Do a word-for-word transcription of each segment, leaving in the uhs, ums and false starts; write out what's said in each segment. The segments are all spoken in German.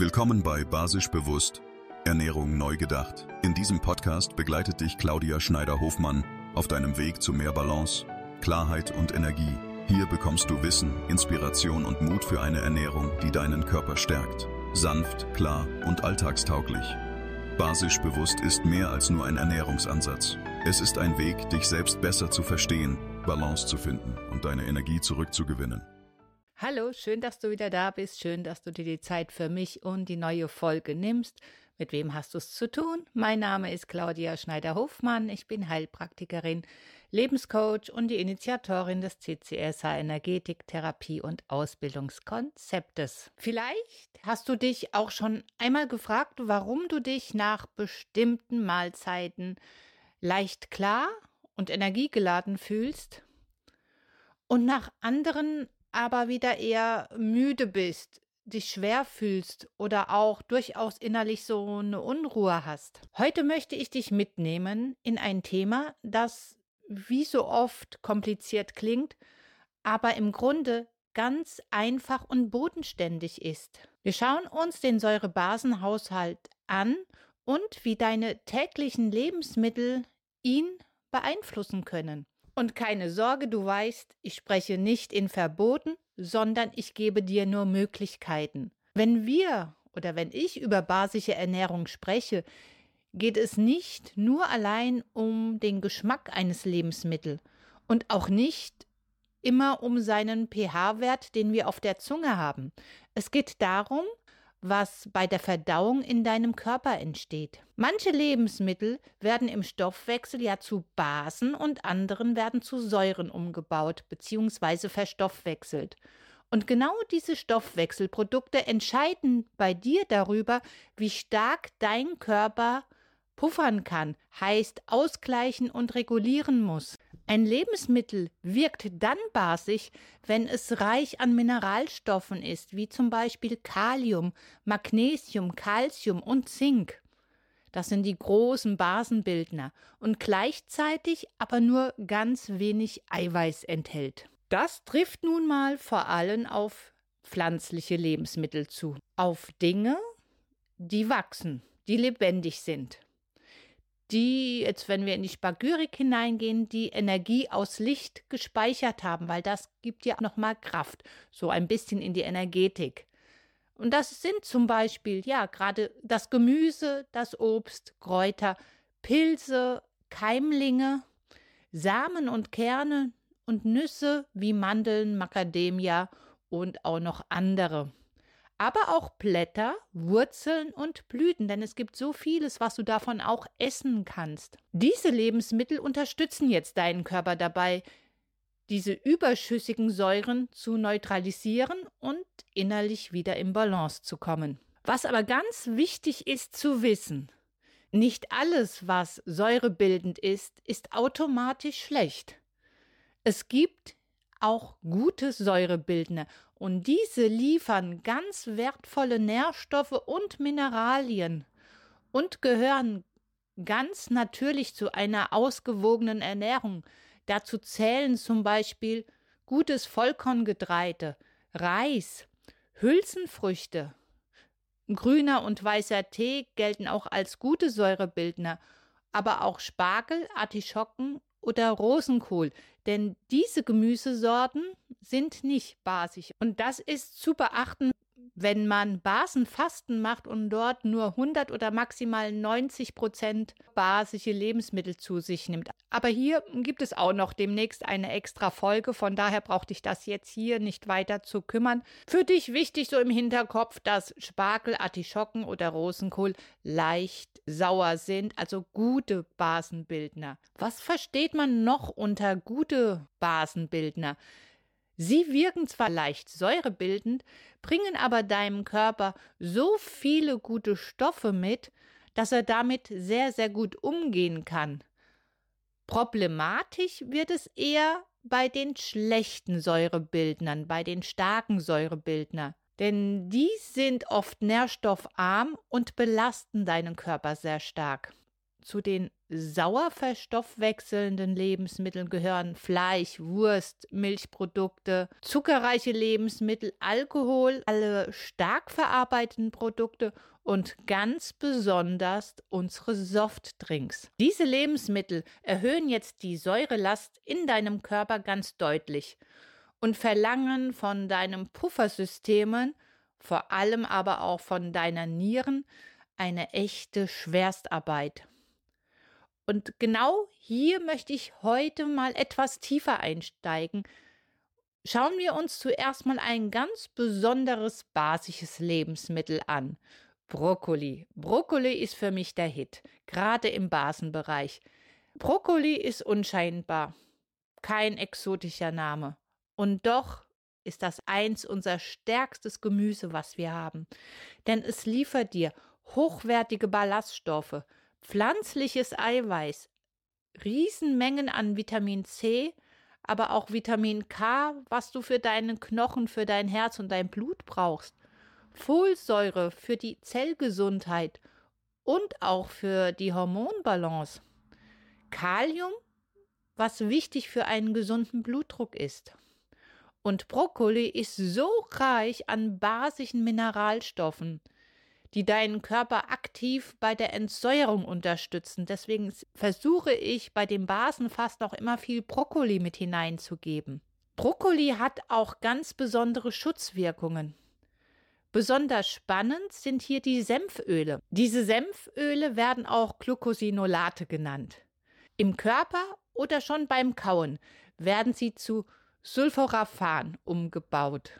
Willkommen bei Basisch Bewusst, Ernährung neu gedacht. In diesem Podcast begleitet dich Claudia Schneider-Hofmann auf deinem Weg zu mehr Balance, Klarheit und Energie. Hier bekommst du Wissen, Inspiration und Mut für eine Ernährung, die deinen Körper stärkt. Sanft, klar und alltagstauglich. Basisch Bewusst ist mehr als nur ein Ernährungsansatz. Es ist ein Weg, dich selbst besser zu verstehen, Balance zu finden und deine Energie zurückzugewinnen. Hallo, schön, dass du wieder da bist. Schön, dass du dir die Zeit für mich und die neue Folge nimmst. Mit wem hast du es zu tun? Mein Name ist Claudia Schneider-Hofmann. Ich bin Heilpraktikerin, Lebenscoach und die Initiatorin des C C S H Energetik, Therapie und Ausbildungskonzeptes. Vielleicht hast du dich auch schon einmal gefragt, warum du dich nach bestimmten Mahlzeiten leicht klar und energiegeladen fühlst und nach anderen aber wieder eher müde bist, dich schwer fühlst oder auch durchaus innerlich so eine Unruhe hast. Heute möchte ich dich mitnehmen in ein Thema, das wie so oft kompliziert klingt, aber im Grunde ganz einfach und bodenständig ist. Wir schauen uns den Säurebasenhaushalt an und wie deine täglichen Lebensmittel ihn beeinflussen können. Und keine Sorge, du weißt, ich spreche nicht in Verboten, sondern ich gebe dir nur Möglichkeiten. Wenn wir oder wenn ich über basische Ernährung spreche, geht es nicht nur allein um den Geschmack eines Lebensmittels und auch nicht immer um seinen pH-Wert, den wir auf der Zunge haben. Es geht darum, was bei der Verdauung in deinem Körper entsteht. Manche Lebensmittel werden im Stoffwechsel ja zu Basen und anderen werden zu Säuren umgebaut bzw. verstoffwechselt. Und genau diese Stoffwechselprodukte entscheiden bei dir darüber, wie stark dein Körper puffern kann, heißt ausgleichen und regulieren muss. Ein Lebensmittel wirkt dann basisch, wenn es reich an Mineralstoffen ist, wie zum Beispiel Kalium, Magnesium, Calcium und Zink. Das sind die großen Basenbildner und gleichzeitig aber nur ganz wenig Eiweiß enthält. Das trifft nun mal vor allem auf pflanzliche Lebensmittel zu, auf Dinge, die wachsen, die lebendig sind. Die, jetzt wenn wir in die Spagyrik hineingehen, die Energie aus Licht gespeichert haben, weil das gibt ja nochmal Kraft, so ein bisschen in die Energetik. Und das sind zum Beispiel, ja, gerade das Gemüse, das Obst, Kräuter, Pilze, Keimlinge, Samen und Kerne und Nüsse wie Mandeln, Macadamia und auch noch andere. Aber auch Blätter, Wurzeln und Blüten, denn es gibt so vieles, was du davon auch essen kannst. Diese Lebensmittel unterstützen jetzt deinen Körper dabei, diese überschüssigen Säuren zu neutralisieren und innerlich wieder in Balance zu kommen. Was aber ganz wichtig ist zu wissen, nicht alles, was säurebildend ist, ist automatisch schlecht. Es gibt auch gute Säurebildner und diese liefern ganz wertvolle Nährstoffe und Mineralien und gehören ganz natürlich zu einer ausgewogenen Ernährung. Dazu zählen zum Beispiel gutes Vollkorngetreide, Reis, Hülsenfrüchte. Grüner und weißer Tee gelten auch als gute Säurebildner, aber auch Spargel, Artischocken oder Rosenkohl, denn diese Gemüsesorten sind nicht basisch. Und das ist zu beachten, wenn man Basenfasten macht und dort nur hundert oder maximal neunzig Prozent basische Lebensmittel zu sich nimmt. Aber hier gibt es auch noch demnächst eine extra Folge, von daher braucht dich das jetzt hier nicht weiter zu kümmern. Für dich wichtig so im Hinterkopf, dass Spargel, Artischocken oder Rosenkohl leicht sauer sind, also gute Basenbildner. Was versteht man noch unter gute Basenbildner? Sie wirken zwar leicht säurebildend, bringen aber deinem Körper so viele gute Stoffe mit, dass er damit sehr, sehr gut umgehen kann. Problematisch wird es eher bei den schlechten Säurebildnern, bei den starken Säurebildnern, denn die sind oft nährstoffarm und belasten deinen Körper sehr stark. Zu den sauer verstoffwechselnden Lebensmitteln gehören Fleisch, Wurst, Milchprodukte, zuckerreiche Lebensmittel, Alkohol, alle stark verarbeiteten Produkte und ganz besonders unsere Softdrinks. Diese Lebensmittel erhöhen jetzt die Säurelast in deinem Körper ganz deutlich und verlangen von deinen Puffersystemen, vor allem aber auch von deiner Nieren, eine echte Schwerstarbeit. Und genau hier möchte ich heute mal etwas tiefer einsteigen. Schauen wir uns zuerst mal ein ganz besonderes basisches Lebensmittel an. Brokkoli. Brokkoli ist für mich der Hit, gerade im Basenbereich. Brokkoli ist unscheinbar, kein exotischer Name. Und doch ist das eins unser stärkstes Gemüse, was wir haben. Denn es liefert dir hochwertige Ballaststoffe, pflanzliches Eiweiß, Riesenmengen an Vitamin C, aber auch Vitamin K, was du für deinen Knochen, für dein Herz und dein Blut brauchst, Folsäure für die Zellgesundheit und auch für die Hormonbalance, Kalium, was wichtig für einen gesunden Blutdruck ist. Und Brokkoli ist so reich an basischen Mineralstoffen, die deinen Körper aktiv bei der Entsäuerung unterstützen. Deswegen versuche ich bei den Basen fast auch immer viel Brokkoli mit hineinzugeben. Brokkoli hat auch ganz besondere Schutzwirkungen. Besonders spannend sind hier die Senföle. Diese Senföle werden auch Glucosinolate genannt. Im Körper oder schon beim Kauen werden sie zu Sulforaphan umgebaut.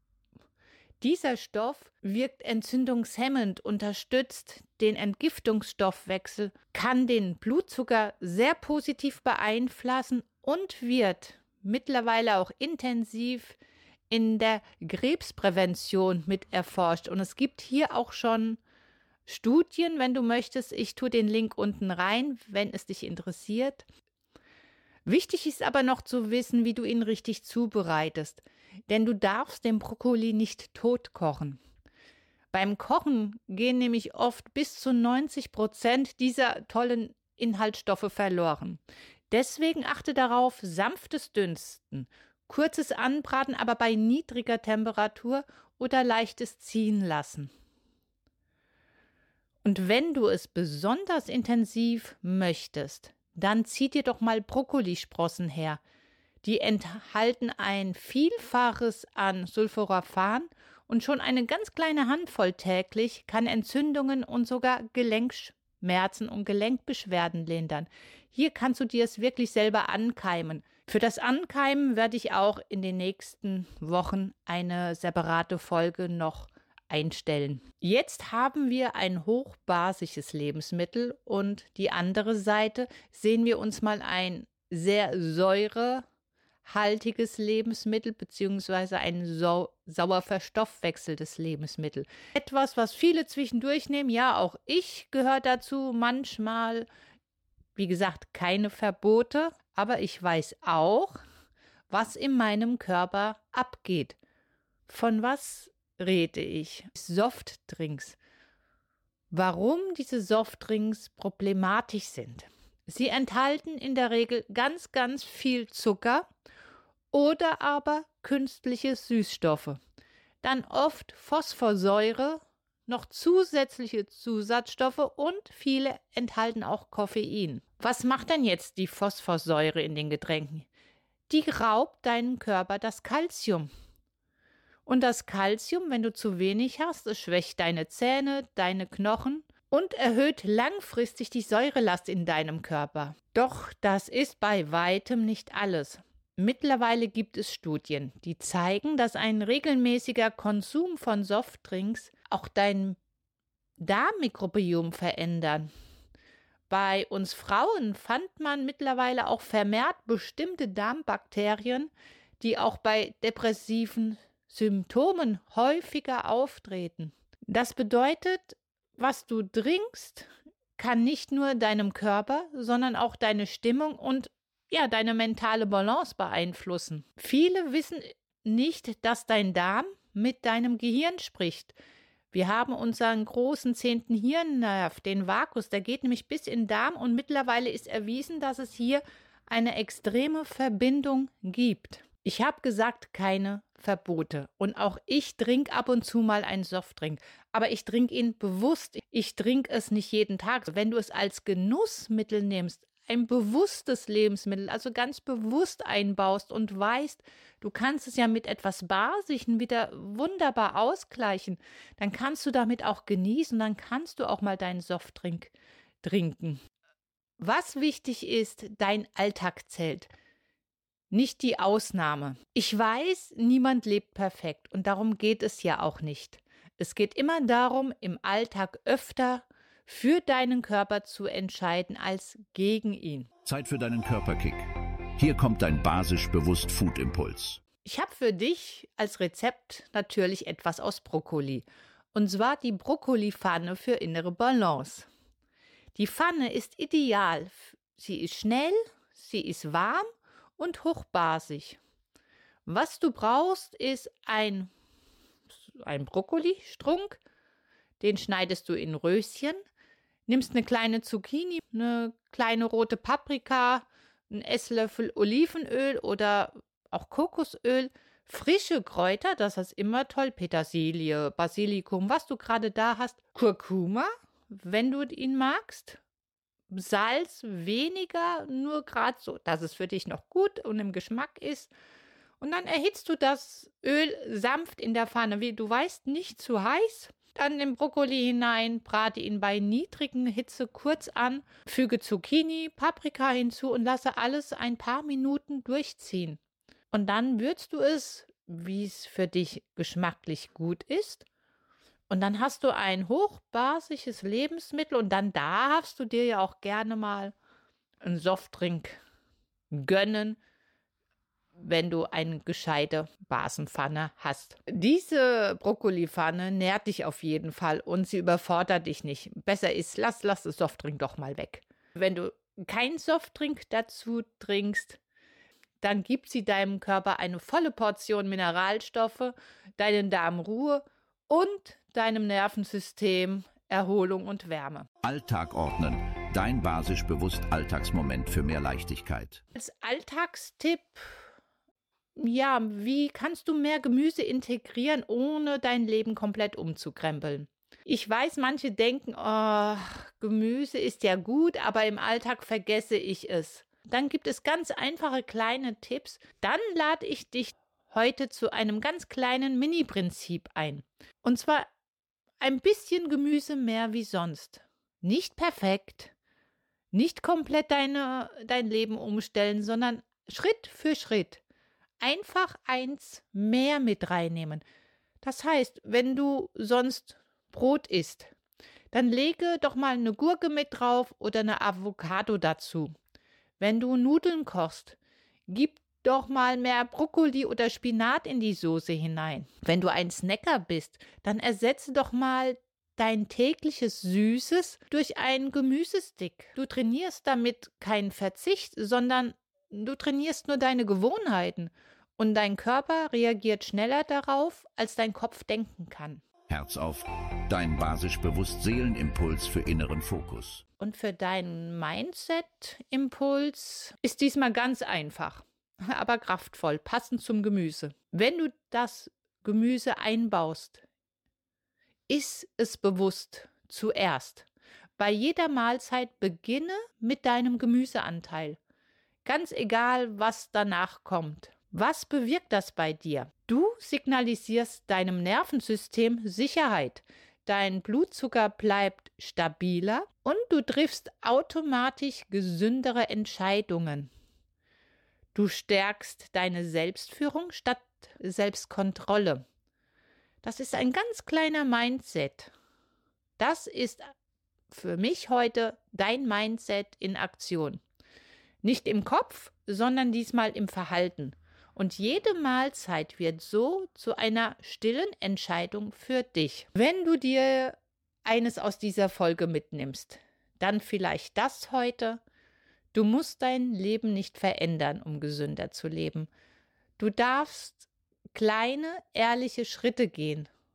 Dieser Stoff wirkt entzündungshemmend, unterstützt den Entgiftungsstoffwechsel, kann den Blutzucker sehr positiv beeinflussen und wird mittlerweile auch intensiv in der Krebsprävention mit erforscht. Und es gibt hier auch schon Studien, wenn du möchtest. Ich tue den Link unten rein, wenn es dich interessiert. Wichtig ist aber noch zu wissen, wie du ihn richtig zubereitest. Denn du darfst den Brokkoli nicht tot kochen. Beim Kochen gehen nämlich oft bis zu neunzig Prozent dieser tollen Inhaltsstoffe verloren. Deswegen achte darauf, sanftes Dünsten, kurzes Anbraten, aber bei niedriger Temperatur oder leichtes Ziehen lassen. Und wenn du es besonders intensiv möchtest, dann zieh dir doch mal Brokkolisprossen her. Die enthalten ein Vielfaches an Sulforaphan und schon eine ganz kleine Handvoll täglich kann Entzündungen und sogar Gelenkschmerzen und Gelenkbeschwerden lindern. Hier kannst du dir es wirklich selber ankeimen. Für das Ankeimen werde ich auch in den nächsten Wochen eine separate Folge noch einstellen. Jetzt haben wir ein hochbasisches Lebensmittel und die andere Seite sehen wir uns mal ein sehr säurehaltiges Lebensmittel bzw. ein sau sauer verstoffwechseltes Lebensmittel. Etwas, was viele zwischendurch nehmen, ja, auch ich gehöre dazu manchmal. Wie gesagt, keine Verbote, aber ich weiß auch, was in meinem Körper abgeht. Von was rede ich? Softdrinks. Warum diese Softdrinks problematisch sind? Sie enthalten in der Regel ganz, ganz viel Zucker oder aber künstliche Süßstoffe. Dann oft Phosphorsäure, noch zusätzliche Zusatzstoffe und viele enthalten auch Koffein. Was macht denn jetzt die Phosphorsäure in den Getränken? Die raubt deinem Körper das Calcium. Und das Calcium, wenn du zu wenig hast, es schwächt deine Zähne, deine Knochen und erhöht langfristig die Säurelast in deinem Körper. Doch das ist bei weitem nicht alles. Mittlerweile gibt es Studien, die zeigen, dass ein regelmäßiger Konsum von Softdrinks auch dein Darmmikrobiom verändern. Bei uns Frauen fand man mittlerweile auch vermehrt bestimmte Darmbakterien, die auch bei depressiven Symptomen häufiger auftreten. Das bedeutet, was du trinkst, kann nicht nur deinem Körper, sondern auch deine Stimmung und ja, deine mentale Balance beeinflussen. Viele wissen nicht, dass dein Darm mit deinem Gehirn spricht. Wir haben unseren großen zehnten Hirnnerv, den Vagus, der geht nämlich bis in den Darm und mittlerweile ist erwiesen, dass es hier eine extreme Verbindung gibt. Ich habe gesagt, keine Verbote. Und auch ich trinke ab und zu mal einen Softdrink. Aber ich trinke ihn bewusst. Ich trinke es nicht jeden Tag. Wenn du es als Genussmittel nimmst, ein bewusstes Lebensmittel, also ganz bewusst einbaust und weißt, du kannst es ja mit etwas Basischem wieder wunderbar ausgleichen, dann kannst du damit auch genießen, dann kannst du auch mal deinen Softdrink trinken. Was wichtig ist, dein Alltag zählt, nicht die Ausnahme. Ich weiß, niemand lebt perfekt und darum geht es ja auch nicht. Es geht immer darum, im Alltag öfter für deinen Körper zu entscheiden als gegen ihn. Zeit für deinen Körperkick. Hier kommt dein basisch-bewusst-Food-Impuls. Ich habe für dich als Rezept natürlich etwas aus Brokkoli. Und zwar die Brokkoli-Pfanne für innere Balance. Die Pfanne ist ideal. Sie ist schnell, sie ist warm und hochbasig. Was du brauchst, ist ein, ein Brokkoli-Strunk. Den schneidest du in Röschen. Nimmst eine kleine Zucchini, eine kleine rote Paprika, einen Esslöffel Olivenöl oder auch Kokosöl, frische Kräuter, das ist immer toll, Petersilie, Basilikum, was du gerade da hast, Kurkuma, wenn du ihn magst, Salz weniger, nur gerade so, dass es für dich noch gut und im Geschmack ist. Und dann erhitzt du das Öl sanft in der Pfanne, wie du weißt, nicht zu heiß. Dann den Brokkoli hinein, brate ihn bei niedrigen Hitze kurz an, füge Zucchini, Paprika hinzu und lasse alles ein paar Minuten durchziehen. Und dann würzt du es, wie es für dich geschmacklich gut ist. Und dann hast du ein hochbasisches Lebensmittel und dann darfst du dir ja auch gerne mal einen Softdrink gönnen, wenn du eine gescheite Basenpfanne hast. Diese Brokkolipfanne nährt dich auf jeden Fall und sie überfordert dich nicht. Besser ist, lass, lass das Softdrink doch mal weg. Wenn du keinen Softdrink dazu trinkst, dann gibt sie deinem Körper eine volle Portion Mineralstoffe, deinen Darm Ruhe und deinem Nervensystem Erholung und Wärme. Alltag ordnen. Dein basisch-bewusst Alltagsmoment für mehr Leichtigkeit. Als Alltagstipp, ja, wie kannst du mehr Gemüse integrieren, ohne dein Leben komplett umzukrempeln? Ich weiß, manche denken, oh, Gemüse ist ja gut, aber im Alltag vergesse ich es. Dann gibt es ganz einfache kleine Tipps. Dann lade ich dich heute zu einem ganz kleinen Mini-Prinzip ein. Und zwar ein bisschen Gemüse mehr wie sonst. Nicht perfekt, nicht komplett deine, dein Leben umstellen, sondern Schritt für Schritt. Einfach eins mehr mit reinnehmen. Das heißt, wenn du sonst Brot isst, dann lege doch mal eine Gurke mit drauf oder eine Avocado dazu. Wenn du Nudeln kochst, gib doch mal mehr Brokkoli oder Spinat in die Soße hinein. Wenn du ein Snacker bist, dann ersetze doch mal dein tägliches Süßes durch einen Gemüsestick. Du trainierst damit keinen Verzicht, sondern du trainierst nur deine Gewohnheiten und dein Körper reagiert schneller darauf, als dein Kopf denken kann. Herz auf. Dein basisch-bewusst Seelenimpuls für inneren Fokus. Und für deinen Mindset-Impuls ist diesmal ganz einfach, aber kraftvoll, passend zum Gemüse. Wenn du das Gemüse einbaust, iss es bewusst zuerst. Bei jeder Mahlzeit beginne mit deinem Gemüseanteil. Ganz egal, was danach kommt. Was bewirkt das bei dir? Du signalisierst deinem Nervensystem Sicherheit. Dein Blutzucker bleibt stabiler und du triffst automatisch gesündere Entscheidungen. Du stärkst deine Selbstführung statt Selbstkontrolle. Das ist ein ganz kleiner Mindset. Das ist für mich heute dein Mindset in Aktion. Nicht im Kopf, sondern diesmal im Verhalten. Und jede Mahlzeit wird so zu einer stillen Entscheidung für dich. Wenn du dir eines aus dieser Folge mitnimmst, dann vielleicht das heute. Du musst dein Leben nicht verändern, um gesünder zu leben. Du darfst kleine, ehrliche Schritte gehen.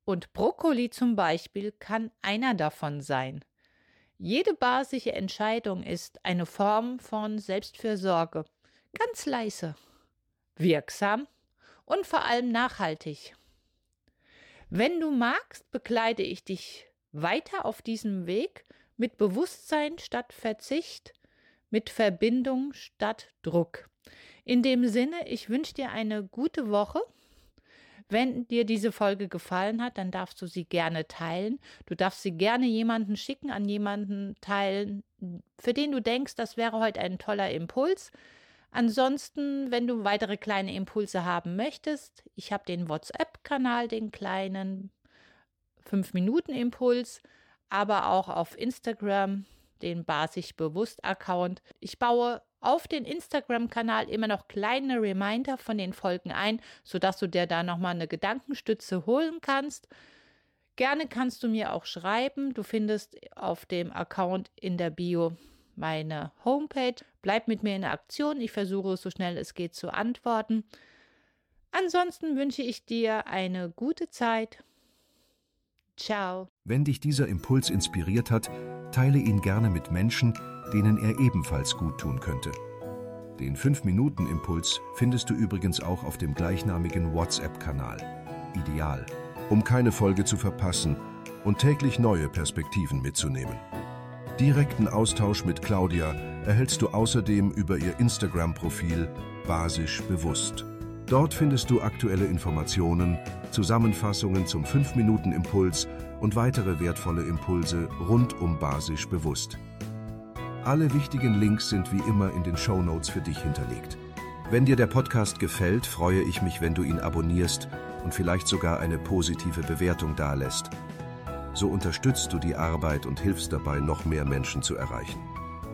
Und Brokkoli zum Beispiel kann einer davon sein. Jede basische Entscheidung ist eine Form von Selbstfürsorge. Ganz leise, wirksam und vor allem nachhaltig. Wenn du magst, begleite ich dich weiter auf diesem Weg mit Bewusstsein statt Verzicht, mit Verbindung statt Druck. In dem Sinne, ich wünsche dir eine gute Woche. Wenn dir diese Folge gefallen hat, dann darfst du sie gerne teilen. Du darfst sie gerne jemanden schicken, an jemanden teilen, für den du denkst, das wäre heute ein toller Impuls. Ansonsten, wenn du weitere kleine Impulse haben möchtest, ich habe den WhatsApp-Kanal, den kleinen fünf Minuten Impuls, aber auch auf Instagram den Basisch Bewusst Account. Ich baue auf den Instagram-Kanal immer noch kleine Reminder von den Folgen ein, sodass du dir da nochmal eine Gedankenstütze holen kannst. Gerne kannst du mir auch schreiben. Du findest auf dem Account in der Bio meine Homepage. Bleib mit mir in der Aktion. Ich versuche so schnell es geht zu antworten. Ansonsten wünsche ich dir eine gute Zeit. Ciao. Wenn dich dieser Impuls inspiriert hat, teile ihn gerne mit Menschen, denen er ebenfalls gut tun könnte. Den fünf Minuten Impuls findest du übrigens auch auf dem gleichnamigen WhatsApp-Kanal. Ideal, um keine Folge zu verpassen und täglich neue Perspektiven mitzunehmen. Direkten Austausch mit Claudia erhältst du außerdem über ihr Instagram-Profil Basisch Bewusst. Dort findest du aktuelle Informationen, Zusammenfassungen zum fünf Minuten Impuls und weitere wertvolle Impulse rund um Basisch Bewusst. Alle wichtigen Links sind wie immer in den Shownotes für dich hinterlegt. Wenn dir der Podcast gefällt, freue ich mich, wenn du ihn abonnierst und vielleicht sogar eine positive Bewertung dalässt. So unterstützt du die Arbeit und hilfst dabei, noch mehr Menschen zu erreichen.